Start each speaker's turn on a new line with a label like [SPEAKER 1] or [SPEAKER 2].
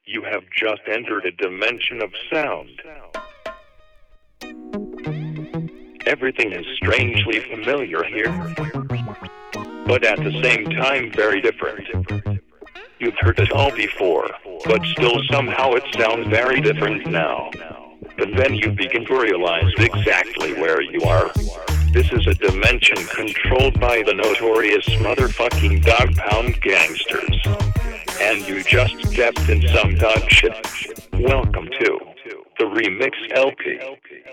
[SPEAKER 1] You have just entered a dimension of sound. Everything is strangely familiar here, but at the same time very different. You've heard it all before, but still somehow it sounds very different now. And then you begin to realize exactly where you are. This is a dimension controlled by the notorious motherfucking dog pound gangsters. And you just stepped in some dog shit. Welcome to the Remix LP.